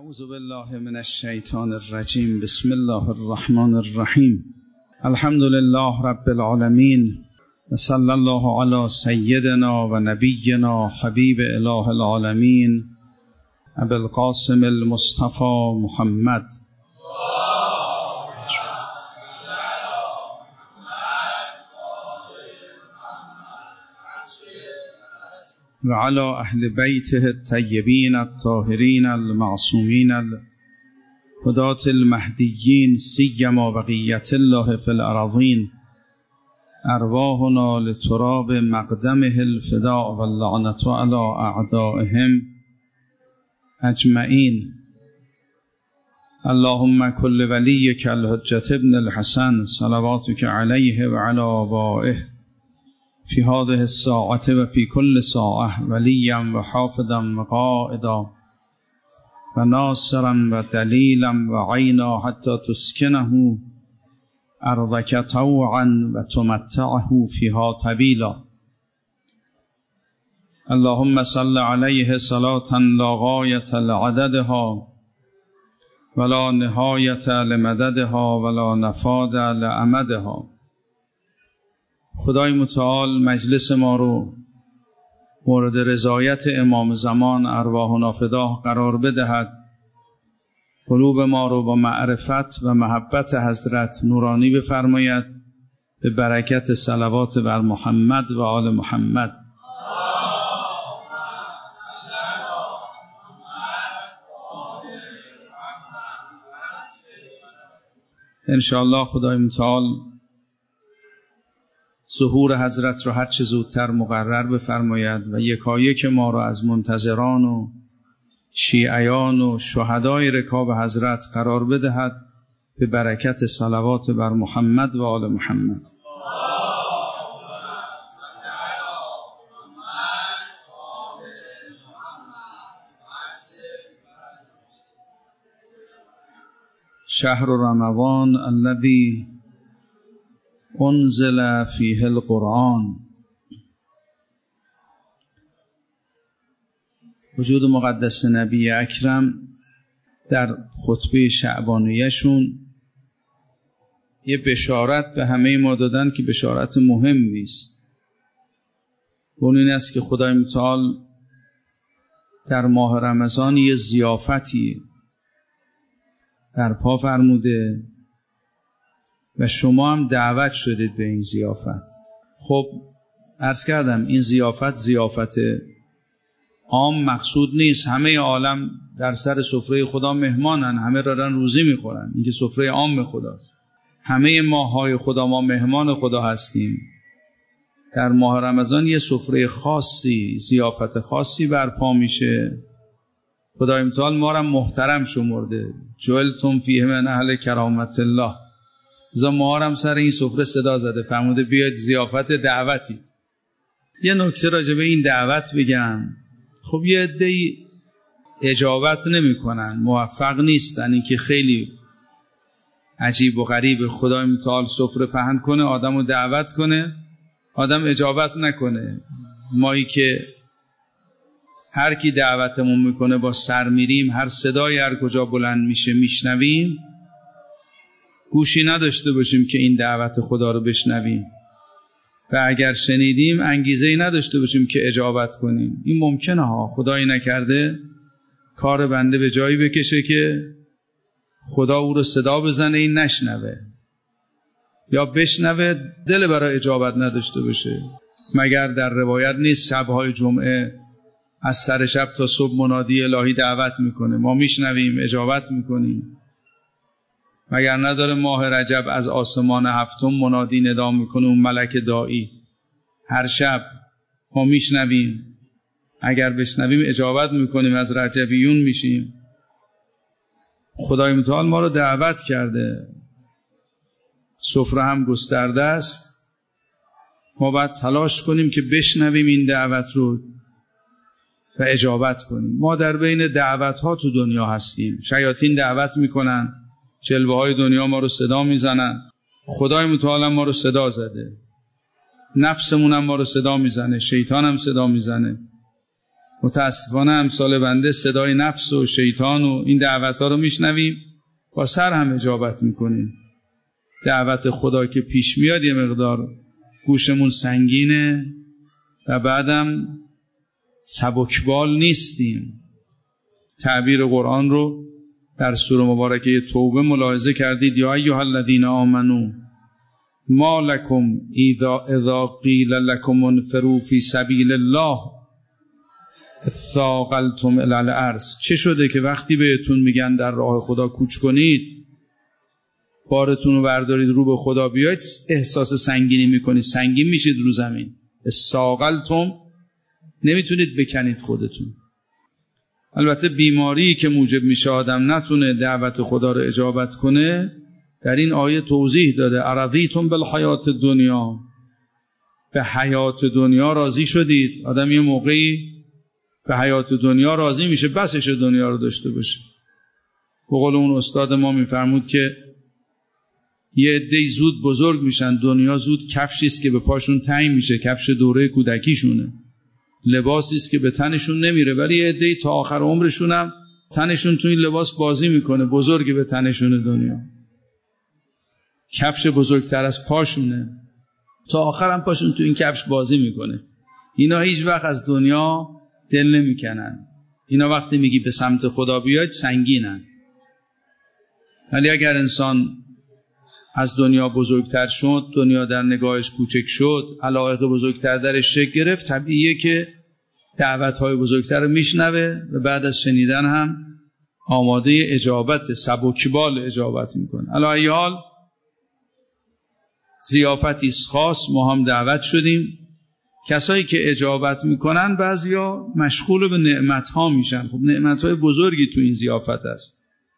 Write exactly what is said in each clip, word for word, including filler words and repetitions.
اعوذ بالله من الشیطان الرجیم. بسم الله الرحمن الرحیم. الحمد لله رب العالمین و صلی الله علی سیدنا و نبینا حبیب اله العالمین ابی القاسم المصطفى محمد و علی اهل بیته الطیبین الطاهرین المعصومین الهداة المهدیین سیما بقیة الله فی الارضین ارواحنا لتراب مقدمه الفداء واللعنة علی اعدائهم اجمعین. اللهم كل ولیک الحجة ابن الحسن صلواتك علیه و علی آبائه فی هذه الساعة و فی کل ساعة ولیا و حافظا و قائدا و ناصرا و دلیلا و عینا حتی تسکنه ارضک طوعا و تمتعه فیها طویلا. اللهم صل علیه صلاة لا غایة لعددها ولا نهایة لمددها ولا نفاد لأمدها. خدای متعال مجلس ما رو مورد رضایت امام زمان ارواحنا فداه قرار بدهد. قلوب ما رو با معرفت و محبت حضرت نورانی بفرماید به برکت صلوات بر محمد و آل محمد. انشاءالله خدای متعال ظهور حضرت را هر چه زودتر مقرر بفرماید و یکایک ما را از منتظران و شیعیان و شهدای رکاب حضرت قرار بدهد به برکت صلوات بر محمد و آل محمد. شهر رمضان الذی انزل فیه القرآن. وجود مقدس نبی اکرم در خطبه شعبانیه‌شون یه بشارت به همه ما دادن که بشارت مهمی است. اون این است که خدای متعال در ماه رمضان یه ضیافتی در پا فرموده و شما هم دعوت شدید به این ضیافت. خب عرض کردم این ضیافت ضیافت عام مقصود نیست. همه عالم در سر سفره خدا مهمانن، همه دارن روزی میخورن. این که سفره عام خداست. همه ماهای خدا ما مهمان خدا هستیم. در ماه رمضان یه سفره خاصی، ضیافت خاصی برپا میشه. خدای متعال ما را محترم شمرده. جعلتم فیه من اهل کرامت الله. زا ما هم سر این سفره صدا زده فرموده بیاید ضیافت دعوتی. یه نکته راجع به این دعوت بگم. خب یه عده‌ای اجابت نمی کنن، موفق نیستن. این که خیلی عجیب و غریب خدای متعال سفره پهن کنه، آدم رو دعوت کنه، آدم اجابت نکنه. مایی که هر کی دعوتمون میکنه با سر میریم، هر صدای هر کجا بلند میشه میشنویم، گوشی نداشته باشیم که این دعوت خدا رو بشنویم و اگر شنیدیم انگیزه‌ای نداشته باشیم که اجابت کنیم. این ممکنه ها، خدایی نکرده کار بنده به جایی بکشه که خدا او رو صدا بزنه این نشنوه، یا بشنوه دل برای اجابت نداشته باشه. مگر در روایت نیست شب‌های جمعه از سر شب تا صبح منادی الهی دعوت میکنه، ما میشنویم اجابت میکنیم؟ مگر نداره ماه رجب از آسمان هفتم منادی ندا میکنه اون ملک داعی؟ هر شب ما میشنویم، اگر بشنویم اجابت میکنیم، از رجبیون میشیم. خدای متعال ما رو دعوت کرده، سفره هم گسترده است. ما باید تلاش کنیم که بشنویم این دعوت رو و اجابت کنیم. ما در بین دعوت ها تو دنیا هستیم. شیاطین دعوت میکنن، جلوه های دنیا ما رو صدا میزنن. خدای متعال ما رو صدا زده، نفسمون هم ما رو صدا میزنه، شیطان هم صدا میزنه. متاسفانه امثال بنده صدای نفس و شیطان و این دعوت‌ها رو میشنویم، با سر هم اجابت میکنیم. دعوت خدا که پیش میاد یه مقدار گوشمون سنگینه و بعدم سبکبال نیستیم. تعبیر قرآن رو در سوره مبارکه توبه ملاحظه کردید. یا ایها الذین آمنو ما لکم اذا اذا قیل لکم انفروا فی سبیل الله اثاقلتم الی الارض. چه شده که وقتی بهتون میگن در راه خدا کوچ کنید، بارتون رو بردارید رو به خدا بیاید، احساس سنگینی میکنید، سنگین میشید رو زمین. اثاقلتم، نمیتونید بکنید خودتون. البته بیماری که موجب میشه آدم نتونه دعوت خدا رو اجابت کنه در این آیه توضیح داده. ارضیتم بالحیات دنیا، به حیات دنیا راضی شدید. آدم یه موقعی به حیات دنیا راضی میشه بسش دنیا رو داشته باشه. به قول اون استاد ما میفرمود که یه عده‌ای زود بزرگ میشن، دنیا زود کفشی است که به پاشون تنگ میشه، کفش دوره کودکیشونه، لباسی است که به تنشون نمیره، ولی یه عده‌ای تا آخر عمرشون هم تنشون تو این لباس بازی میکنه، بزرگ به تنشون دنیا، کفش بزرگتر از پاشونه، تا آخر هم پاشون تو این کفش بازی میکنه. اینا هیچ وقت از دنیا دل نمیکنن. اینا وقتی میگی به سمت خدا بیاید سنگینن. ولی اگر انسان از دنیا بزرگتر شد، دنیا در نگاهش کوچک شد، علایق بزرگتر درش شکل گرفت، طبیعیه که دعوت‌های بزرگتر رو میشنوه و بعد از شنیدن هم آماده اجابت، سبکبال اجابت میکنه. علی حال ضیافتی است خاص، ما هم دعوت شدیم. کسایی که اجابت میکنن بعضیا مشغول به نعمت‌ها میشن. خب نعمت‌های بزرگی تو این ضیافت است،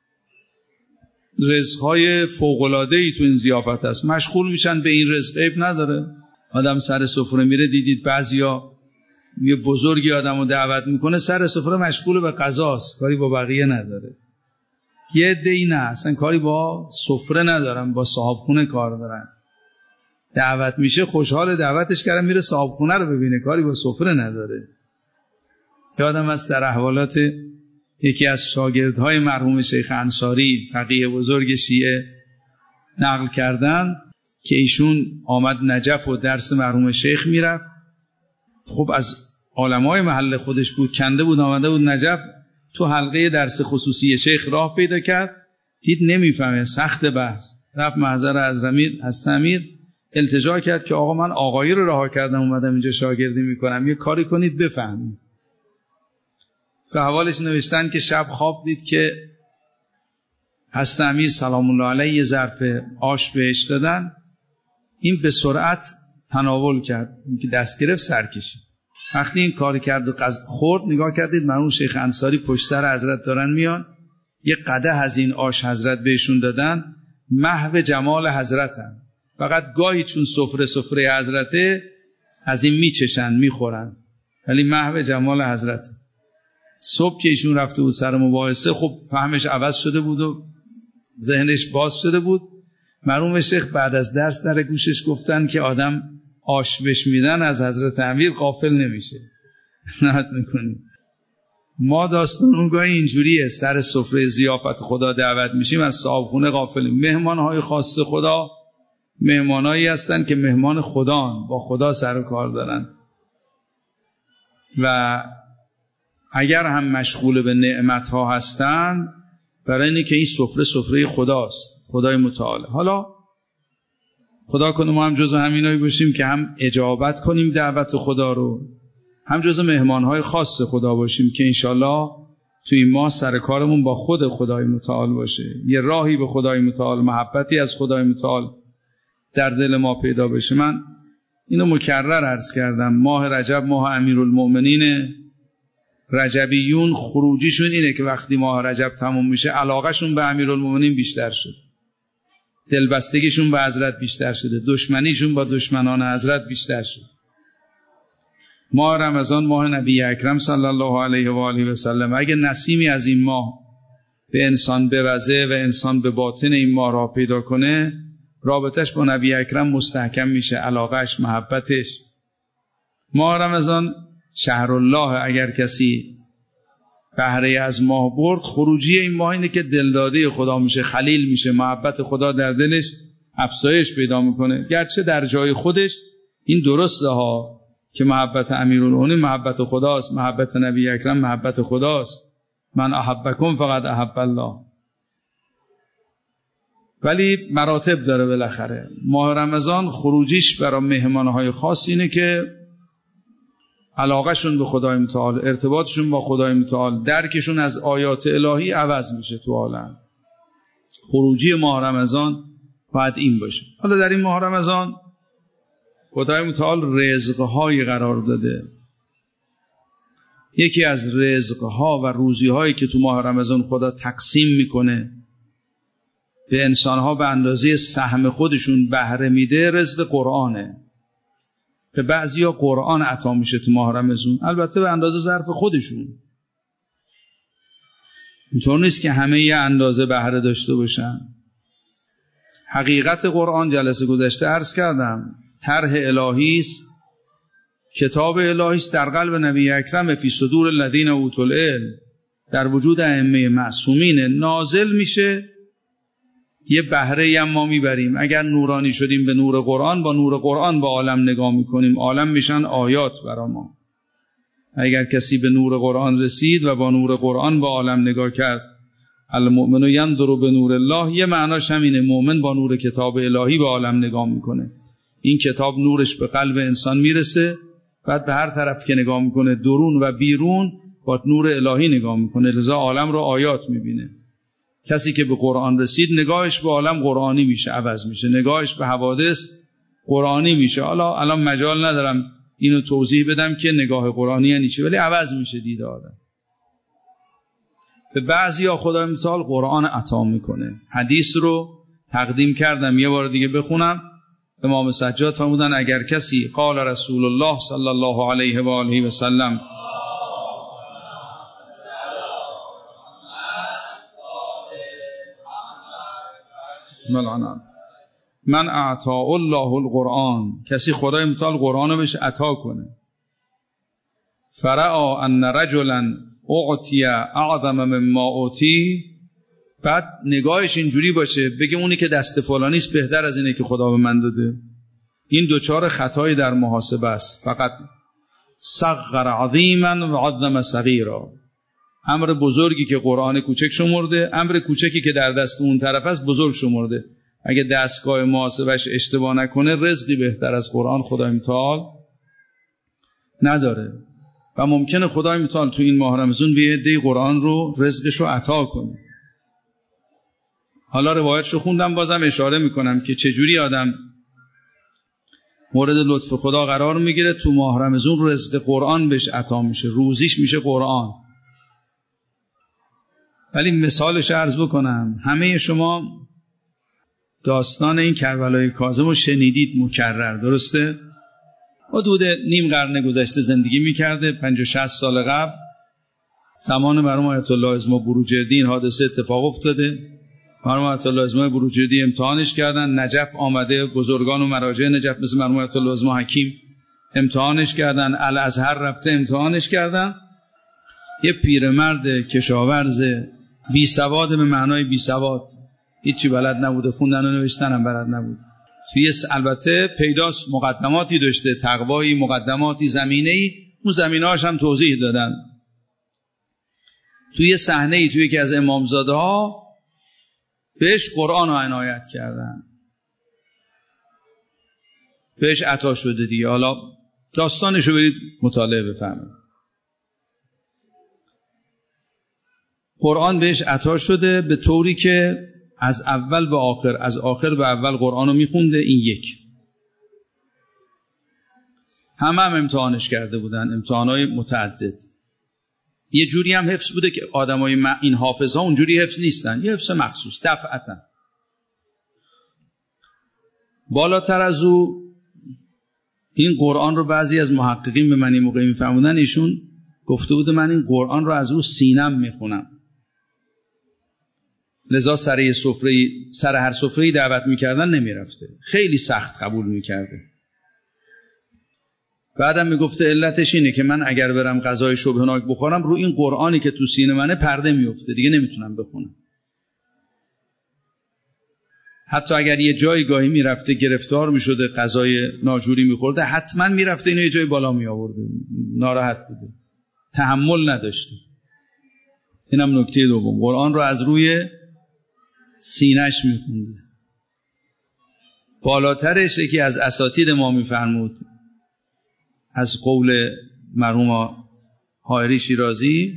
رزق‌های فوق‌العاده‌ای تو این ضیافت است، مشغول میشن به این رزق. عیب نداره آدم سر سفره میره، دیدید بعضیا یه بزرگی آدمو دعوت میکنه سر سفره مشغول به غذاست، کاری با بقیه نداره. یه عده‌ای نه، اصلا کاری با سفره ندارن، با صاحبخونه کار دارن. دعوت میشه خوشحال دعوتش کردن، میره صاحبخونه رو ببینه، کاری با سفره نداره. یادم از در احوالات یکی از شاگردهای مرحوم شیخ انصاری، فقیه بزرگ شیعه، نقل کردن که ایشون آمد نجف و درس مرحوم شیخ میرفت. خب از علمای محل خودش بود، کنده بود، آمده بود نجف، تو حلقه درس خصوصی شیخ راه پیدا کرد، دید نمیفهمه، سخت بحث، رفت محضر از امیر از امیر التجا کرد که آقا من آقایی رو رها کردم اومدم اینجا شاگردی میکنم، یه کاری کنید بفهمید. تو حوالش نوشتن که شب خواب دید که حضرت امیر سلام الله علیه یه ظرف آش بهش دادن، این به سرعت تناول کرد، این که دست گرفت سر کشید. وقتی این کار کرد قض... خورد، نگاه کردید مرحوم شیخ انصاری پشت سر حضرت دارن میان، یه قدح از این آش حضرت بهشون دادن، محو جمال حضرتن، فقط گاهی چون سفره سفره حضرته از این میچشن میخورن، ولی محو جمال حضرت. صبح که ایشون رفته بود سر مباحثه، خب فهمش عوض شده بود و ذهنش باز شده بود. مرحوم شیخ بعد از درس در گوشش گفتن که آدم آش بهش میدن از حضرت امیر غافل نمیشه. نهت میکنیم ما داستان اون گاهی اینجوریه، سر سفره ضیافت خدا دعوت میشیم، از صاحبخونه غافلیم. مهمانهای خاص خدا مهمانایی هستن که مهمان خدان، با خدا سر و کار دارن و اگر هم مشغول به نعمت‌ها هستن، برای اینه که این سفره سفره خداست، خدای متعال. حالا خدا کنه ما هم جزو همینایی باشیم که هم اجابت کنیم دعوت خدا رو، هم جزو مهمانهای خاص خدا باشیم که انشالله توی این ماه سر کارمون با خود خدای متعال باشه، یه راهی به خدای متعال، محبتی از خدای متعال در دل ما پیدا بشه. من اینو مکرر عرض کردم، ماه رجب ماه امیرالمؤمنین. رجبیون خروجیشون اینه که وقتی ماه رجب تموم میشه علاقهشون به امیرالمؤمنین بیشتر شده، دلبستگیشون به حضرت بیشتر شده، دشمنیشون با دشمنان حضرت بیشتر شده. ماه رمضان ماه نبی اکرم صلی الله علیه و آله و سلم. اگه نسیمی از این ماه به انسان بوزه و انسان به باطن این ماه را پیدا کنه، رابطش با نبی اکرم مستحکم میشه، علاقهش، محبتش. ماه رمضان شهر الله اگر کسی بهره از ماه برد، خروجی این ماه اینه که دلداده خدا میشه، خلیل میشه، محبت خدا در دلش افزایش پیدا میکنه. گرچه در جای خودش این درسته ها که محبت امیرالمومنین محبت خداست، محبت نبی اکرم محبت خداست، من احبکم فقط احب الله، ولی مراتب داره. بالاخره ماه رمضان خروجیش برای مهمانهای خاص اینه که علاقهشون به خدای متعال، ارتباطشون با خدای متعال، درکشون از آیات الهی عوض میشه تو عالم. خروجی ماه رمضان باید این باشه. حالا در این ماه رمضان خدای متعال رزقهایی قرار داده. یکی از رزقها و روزیهایی که تو ماه رمضان خدا تقسیم میکنه به انسانها به اندازه سهم خودشون بهره میده، رزق قرآنه. به بعضیا قرآن عطا میشه تو ماه رمضان، البته به اندازه ظرف خودشون. اینطور نیست که همه یه اندازه بهره داشته باشن. حقیقت قرآن جلسه گذشته عرض کردم طرح الهی است، کتاب الهی است در قلب نبی اکرم، فی صدور الذین اوتوا العلم، در وجود ائمه معصومین نازل میشه. یه بهره هم ما میبریم. اگر نورانی شدیم به نور قرآن، با نور قرآن با عالم نگاه میکنیم، عالم میشن آیات برا ما. اگر کسی به نور قرآن رسید و با نور قرآن با عالم نگاه کرد، المؤمن ینظر بنور الله، یه معناش همینه، مؤمن با نور کتاب الهی به عالم نگاه میکنه. این کتاب نورش به قلب انسان میرسه، بعد به هر طرف که نگاه میکنه، درون و بیرون، با نور الهی نگاه میکنه، لذا عالم رو آیات میبینه. کسی که به قرآن رسید نگاهش به عالم قرآنی میشه، عوض میشه، نگاهش به حوادث قرآنی میشه. حالا الان مجال ندارم اینو توضیح بدم که نگاه قرآنی یعنی چی، ولی عوض میشه دید آدم. به بعضیا خدای متعال قرآن عطا میکنه. حدیث رو تقدیم کردم، یه بار دیگه بخونم. امام سجاد فرمودن اگر کسی قال رسول الله صلی الله علیه و آله و سلم من اعطا الله القرآن، کسی خدای متعال قرآن رو بهش عطا کنه، فرعا ان رجلا اعطی اعظم مما اعطی، بعد نگاهش اینجوری باشه بگه اونی که دست فلانیست بهتر از اینه که خدا به من داده، این دوچار خطایی در محاسبه است. فقط صغر عظیما و عظم صغیرا، امر بزرگی که قرآن کوچک شمرده، امر کوچکی که در دست اون طرف است بزرگ شمرده. اگه دستگاه محاسبهش اشتباه نکنه، رزقی بهتر از قرآن خدای متعال نداره و ممکنه خدای متعال تو این ماه رمضان به عده قرآن رو رزقش رو عطا کنه. حالا روایتشو خوندم، بازم اشاره میکنم که چجوری آدم مورد لطف خدا قرار میگیره. تو ماه رمضان رزق قرآن بهش عطا میشه، روزیش میشه قرآن. ولی مثالش عرض بکنم، همه شما داستان این کربلای کاظم رو شنیدید مکرر، درسته؟ حدود نیم قرن گذشته زندگی میکرده، پنجاه و شصت سال قبل، زمان مرحوم آیت الله ازما بروجردی این حادثه اتفاق افتاده. مرحوم آیت الله ازما بروجردی امتحانش کردن، نجف آمده، بزرگان و مراجع نجف مثل مرحوم آیت الله ازما حکیم امتحانش کردن، الازهر رفته امتحانش کردن. یه پیرمرد کشاورز بی سواد، به معنای بی سواد، هیچی بلد نبوده، خوندن و نوشتن هم بلد نبود. توی البته پیداست مقدماتی داشته، تقوایی، مقدماتی، زمینه‌ای، اون زمینه‌هاش هم توضیح دادن. توی صحنه‌ای توی یکی از امامزاده‌ها بهش قرآن رو عنایت کردن، بهش عطا شده دیگه. حالا داستانش رو برید مطالعه بفرمایید. قرآن بهش عطا شده به طوری که از اول به آخر، از آخر به اول قرآن رو میخونده. این یک، همه هم امتحانش کرده بودن، امتحانای متعدد. یه جوری هم حفظ بوده که آدمای این حافظ ها اونجوری حفظ نیستن، یه حفظ مخصوص دفعتا. بالاتر از او این قرآن رو بعضی از محققین به من این موقع میفهمودن، ایشون گفته بوده من این قرآن رو از او سینم میخونم، لذا سر سفره سر هر سفره‌ای دعوت میکردن نمیرفته، خیلی سخت قبول میکرده. بعدم میگفته علتش اینه که من اگر برم غذای شبهناک بخورم رو این قرآنی که تو سینه منه پرده میفته، دیگه نمیتونم بخونم. حتی اگر یه جایی گاهی میرفته گرفتار میشده غذای ناجوری میخورده، حتما میرفته اینو یه جای بالا میآورده، ناراحت بوده، تحمل نداشته. اینم نکته دوم، قرآن رو از روی سینه‌اش میخونده. بالاترش یکی از اساتید ما میفرمود از قول مرحوم حائری شیرازی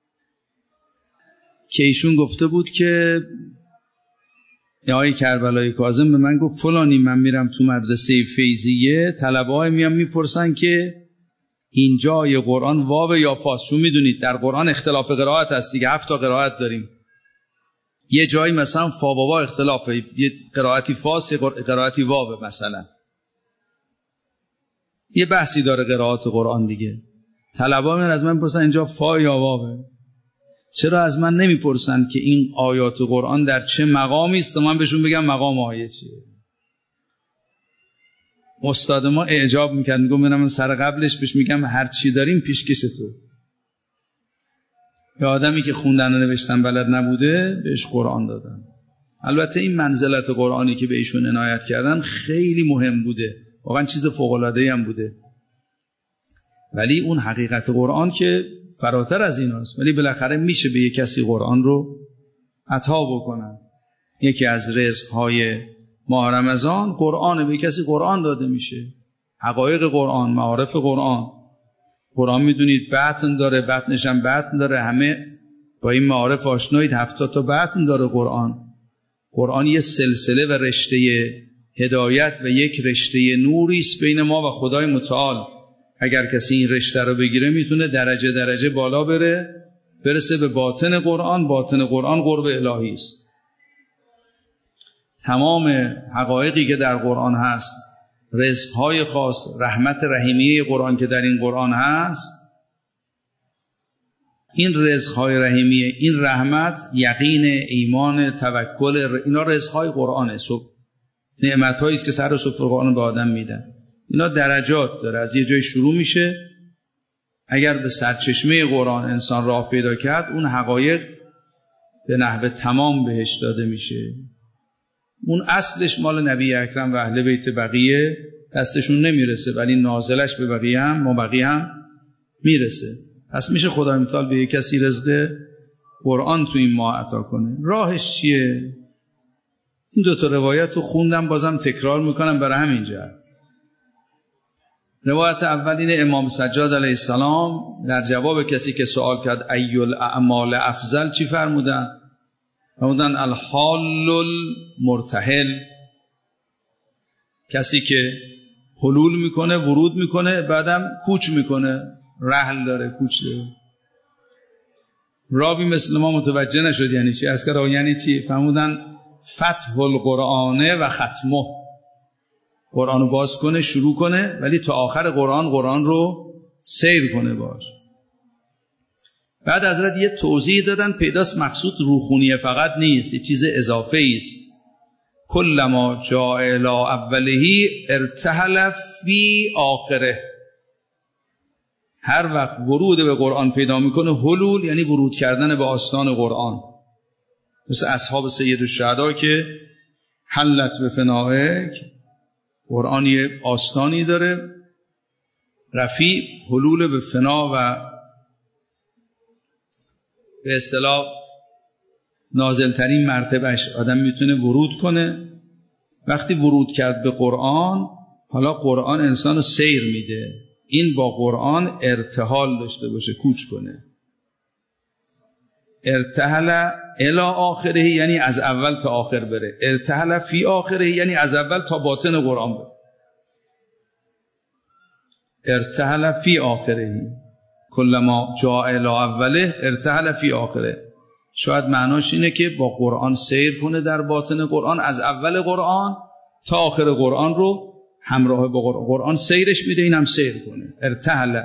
که ایشون گفته بود که یا آقای کربلای کاظم به من گفت فلانی من میرم تو مدرسه فیضیه، طلبه‌ها میان میپرسن که اینجا یه قرآن واو یا فاس. چون میدونید در قرآن اختلاف قرائت هست دیگه، هفت تا قرائت داریم. یه جایی مثلا فا و وا اختلافه، یه قرائتی فاس یه قرائتی واو مثلا. یه بحثی داره قرائت قرآن دیگه. طلبه‌ها میان از من میپرسن اینجا فا یا واوه. چرا از من نمیپرسن که این آیات قرآن در چه مقامی است و من بهشون بگم مقام آیه چیه؟ استاد ما اعجاب میکرد، میگم من سر قبلش بهش میگم هر چی داریم پیشکش تو. یا آدمی که خوندن و نوشتن بلد نبوده بهش قرآن دادن. البته این منزلت قرآنی که به ایشون عنایت کردن خیلی مهم بوده، واقعا چیز فوق‌العاده‌ای هم بوده، ولی اون حقیقت قرآن که فراتر از این هست. ولی بالاخره میشه به یک کسی قرآن رو عطا بکنن. یکی از رزق‌های ماه رمضان قرآن، به کسی قرآن داده میشه، حقایق قرآن، معارف قرآن. قرآن میدونید بطن داره، بطنش هم بطن داره، همه با این معارف آشنایید، هفتاد تا بطن داره قرآن. قرآن یه سلسله و رشته هدایت و یک رشته نوری است بین ما و خدای متعال. اگر کسی این رشته رو بگیره میتونه درجه درجه بالا بره، برسه به باطن قرآن. باطن قرآن قرب الهی است. تمام حقایقی که در قرآن هست، رزق‌های خاص، رحمت رحیمیه قرآن که در این قرآن هست، این رزق‌های رحیمیه، این رحمت، یقین، ایمان، توکل، اینا رزق‌های قرآنه. نعمت‌هایی است که سر و سفره قرآن به آدم میدن. اینا درجات داره، از یه جای شروع میشه. اگر به سرچشمه قرآن انسان راه پیدا کرد، اون حقایق به نحو تمام بهش داده میشه. اون اصلش مال نبی اکرم و اهل بیت بقیه دستشون نمیرسه، ولی نازلش به بقیه هم، ما بقیه هم میرسه. پس میشه خدای متعال به یک کسی رزق قرآن تو این ماه عطا کنه. راهش چیه؟ این دو تا روایت رو خوندم، بازم تکرار میکنم برای همین جهت. روایت اول اینه، امام سجاد علیه السلام در جواب کسی که سوال کرد ای الاعمال افضل چی فرمودن؟ فرمودن الحال المرتحل، کسی که حلول میکنه، ورود میکنه، بعدم کوچ میکنه، رحل داره، کوچ داره. راوی مثل ما متوجه نشد یعنی چی، از که را یعنی چی؟ فرمودن فتح القرآن و ختمه، قرآن رو باز کنه، شروع کنه، ولی تا آخر قرآن قرآن رو سیر کنه باش. بعد حضرت یه توضیح دادن، پیداست مقصود روخونیه فقط نیست، یه چیز اضافه است. کلما جاء الی اوله ارتحل فی آخره، هر وقت ورود به قرآن پیدا میکنه، حلول یعنی ورود کردن به آستان قرآن، مثل اصحاب سید الشهدا که حلت به فنائک، قرآن یه آستانی داره رفیع، حلول به فنا و به اصطلاح نازلترین مرتبهش آدم میتونه ورود کنه. وقتی ورود کرد به قرآن، حالا قرآن انسان رو سیر میده، این با قرآن ارتحال داشته باشه، کوچ کنه. ارتحل الی آخره یعنی از اول تا آخر بره، ارتحل فی آخره یعنی از اول تا باطن قرآن بره. ارتحل فی آخره، کلما جاء الی اوله ارتحل فی آخره. شاید معناش اینه که با قرآن سیر کنه در باطن قرآن، از اول قرآن تا آخر قرآن رو همراه با قرآن, قرآن سیرش میده، اینم سیر کنه. ارتحل،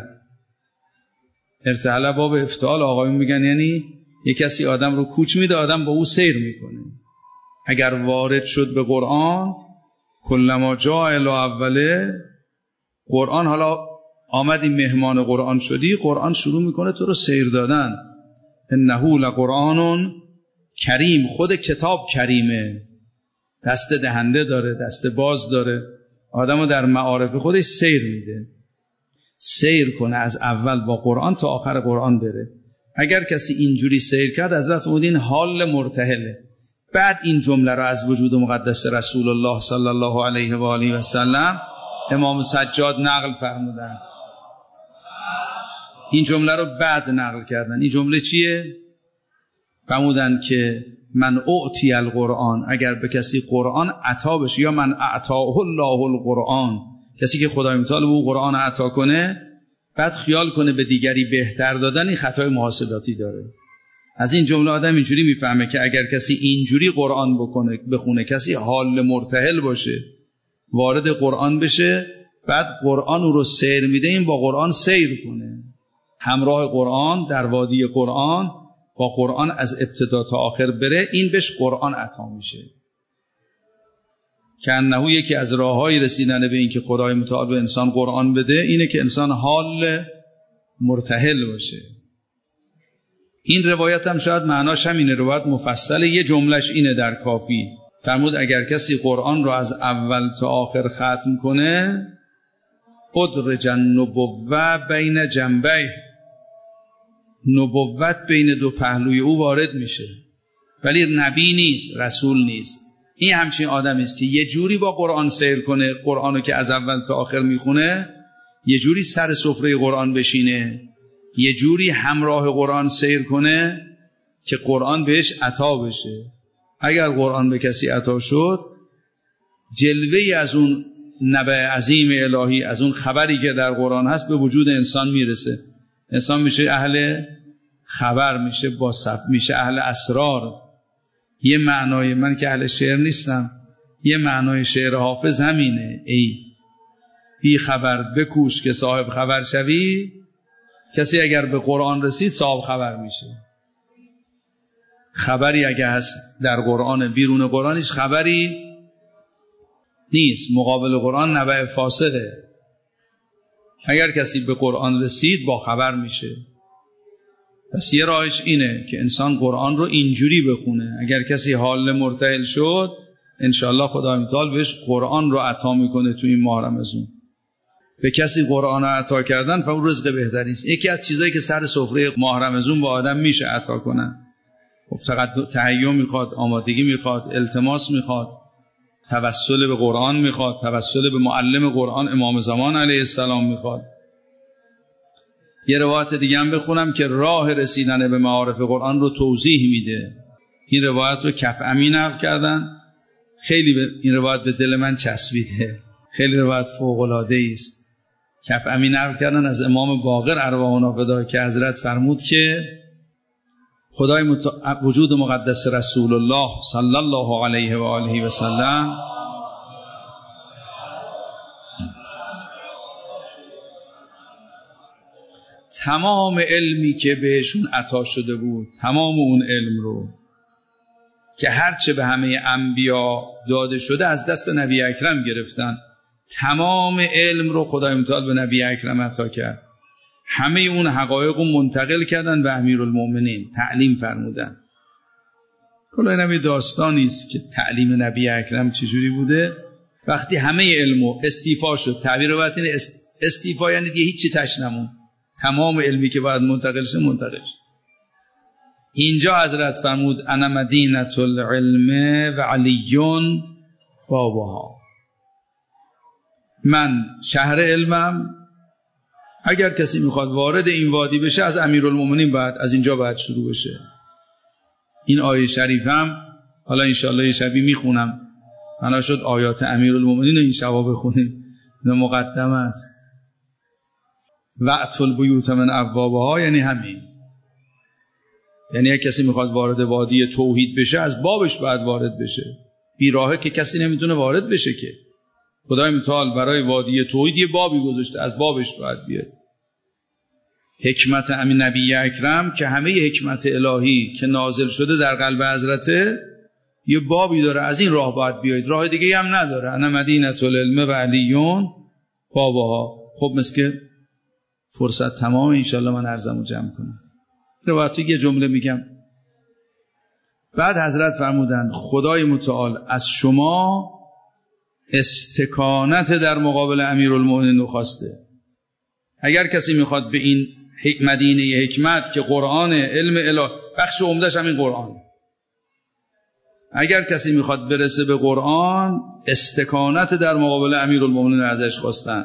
ارتحل باب افتعال آقایون میگن یعنی یک کسی آدم رو کوچ میده، آدم با او سیر میکنه. اگر وارد شد به قرآن، کلما جاء الی اوله، قرآن حالا آمدی مهمان قرآن شدی، قرآن شروع میکنه تو رو سیر دادن. انه لقرآن کریم، خود کتاب کریمه، دست دهنده داره، دست باز داره، آدمو در معارف خودش سیر میده، سیر کنه از اول با قرآن تا آخر قرآن بره. اگر کسی اینجوری سیر کرد، حضرت فرمودین حال مرتحله. بعد این جمله رو از وجود مقدس رسول الله صلی الله علیه و آله و سلم امام سجاد نقل فرمودن. این جمله رو بعد نقل کردن. این جمله چیه؟ فرمودن که من اعطی القرآن، اگر به کسی قرآن عطا بشه، یا من اعطاه الله القرآن، کسی که خدای متعال به او قرآن عطا کنه بعد خیال کنه به دیگری بهتر دادن، این خطای محاسباتی داره. از این جمله آدم اینجوری میفهمه که اگر کسی اینجوری قرآن بکنه بخونه، کسی حال مرتحل باشه، وارد قرآن بشه، بعد قرآن او رو سیر میده، این با قرآن سیر کنه، همراه قرآن در وادی قرآن با قرآن از ابتدا تا آخر بره، این بهش قرآن عطا میشه. که انه یکی از راههای رسیدن به این که خدای متعال به انسان قرآن بده اینه که انسان حال مرتحل باشه. این روایت هم شاید معناش هم اینه، روایت مفصله، یه جملش اینه در کافی، فرمود اگر کسی قرآن رو از اول تا آخر ختم کنه، ادرج النبوة بین جنبیه، نبوت بین دو پهلوی او وارد میشه، ولی نبی نیست، رسول نیست. این همچین آدمی است که یه جوری با قرآن سیر کنه، قرآنو که از اول تا آخر میخونه، یه جوری سر سفره قرآن بشینه، یه جوری همراه قرآن سیر کنه که قرآن بهش عطا بشه. اگر قرآن به کسی عطا شد، جلوه‌ای از اون نبع عظیم الهی، از اون خبری که در قرآن هست به وجود انسان میرسه. انسان میشه اهل خبر، میشه با صف، میشه اهل اسرار. یه معنای، من که اهل شعر نیستم، یه معنای شعر حافظ همینه، ای بی خبر بکوش که صاحب خبر شوی. کسی اگر به قرآن رسید صاحب خبر میشه. خبری اگر هست در قرآن، بیرون قرآنش خبری نیست، مقابل قرآن نبع فاسقه. اگر کسی به قرآن رسید با خبر میشه. پس یه راهش اینه که انسان قرآن رو اینجوری بخونه. اگر کسی حال مرتحل شد، انشاءالله خدای متعال بهش قرآن رو عطا میکنه تو این ماه رمضان. به کسی قرآن رو عطا کردن فهم رزق بهتری است. یکی از چیزایی که سر سفره ماه رمضان با آدم میشه عطا کنن، خب فقط تهیه میخواد، آمادگی میخواد، التماس میخواد، توسل به قرآن میخواد، توسل به معلم قرآن امام زمان علیه السلام میخواد. یه روایت دیگه هم بخونم که راه رسیدن به معارف قرآن رو توضیح میده. این روایت رو کفعمی نقل کردن، خیلی به این روایت به دل من چسبیده، خیلی روایت فوق‌العاده است. کفعمی نقل کردن از امام باقر ارواحنا فداه که حضرت فرمود که خدای مت... وجود مقدس رسول الله صلی الله علیه و آله و سلم تمام علمی که بهشون عطا شده بود، تمام اون علم رو که هرچه به همه انبیا داده شده از دست نبی اکرم گرفتن، تمام علم رو خدای متعال به نبی اکرم عطا کرد. همه اون حقایق رو منتقل کردن به امیرالمؤمنین، تعلیم فرمودن. کلا این داستانی است که تعلیم نبی اکرم چجوری بوده. وقتی همه علمو استیفا شد، تعبیر وقتی استیفا یعنی دیگه هیچی تش نمون، تمام علمی که باید منتقل شه منتقل شه. اینجا حضرت فرمود انا مدینة العلم و علیون بابها، من شهر علمم، اگر کسی میخواد وارد این وادی بشه از امیرالمومنین باید از اینجا باید شروع بشه. این آیه شریف هم حالا انشاءالله یه شبی میخونم، بنا شد آیات امیرالمومنین این شبا بخونیم، این مقدمه است. وأتوا البیوت من ابوابها یعنی همین، یعنی اگه کسی میخواد وارد وادی توحید بشه از بابش باید وارد بشه. بی راهه که کسی نمیتونه وارد بشه که. خدای متعال برای وادی توحید یه بابی گذاشته، از بابش باید بیاد. حکمت امین نبی اکرم که همه حکمت الهی که نازل شده در قلب حضرته یه بابی داره، از این راه باید بیاید، راه دیگه هم نداره. انا مدینة العلم و علیون بابها. خب مثل که فرصت تمام انشالله من عرضمو جمع کنم. روایتو یه جمله میگم. بعد حضرت فرمودن خدای متعال از شما استکانت در مقابل امیرالمومنین رو خواسته. اگر کسی میخواد به این مدینه حکمت که قرآن علم الهی بخش عمده‌اش همین قرآن، اگر کسی میخواد برسه به قرآن استکانت در مقابل امیرالمومنین ازش خواستن.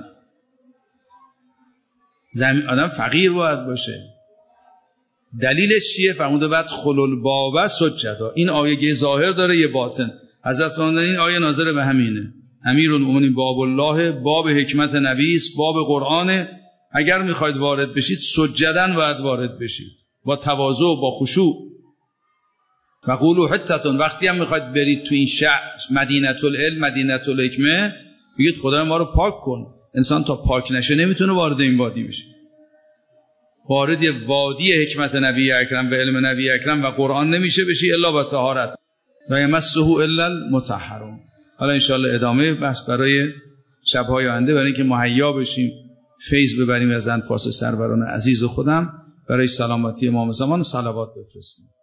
زمین آدم فقیر باید باشه. دلیلش چیه؟ فرموده بعد خلل باب سجدا. این آیه یه ظاهر داره یه باطن. حضرت فرمودن این آیه ناظر به همینه. امیرالمومنین باب الله، باب حکمت نبی است، باب قرآن. اگر میخواید وارد بشید سجدن باید وارد بشید، با تواضع و با خشوع. و قولوا حطتون، وقتی هم میخواید برید تو این شهر مدینه العلم مدینه الحکمه بگید خدای ما رو پاک کن. انسان تا پاک نشه نمیتونه وارد این وادی بشه. وارد وادی حکمت نبی اکرم و علم نبی اکرم و قرآن نمیشه بشی الا با طهارت. و یمسه الا المطهرون. حالا انشاءالله ادامه بحث برای شب‌های آینده، برای اینکه مهیا بشیم فیض ببریم از انفاس سروران عزیز خودم، برای سلامتی امام زمان صلوات بفرستیم.